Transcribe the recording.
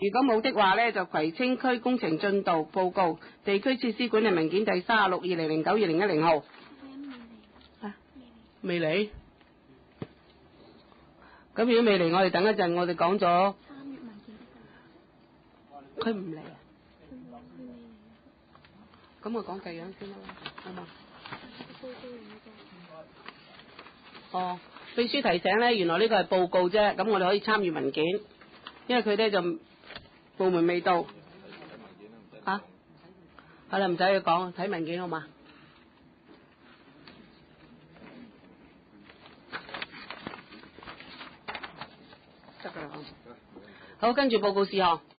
如果冇的話咧，就葵青區工程進度報告地區設施管理文件第3620092010號。未嚟？咁如果未嚟，我哋等一陣，我哋講咗。佢唔嚟啊？咁我講計樣先啦，好嘛？哦，秘書提醒咧，原來呢個係報告啫，咁我哋可以參與文件，因為佢咧就部門未到。嚇？係啦，唔使佢講，睇文件好嘛？得㗎啦，好，跟住報告事項。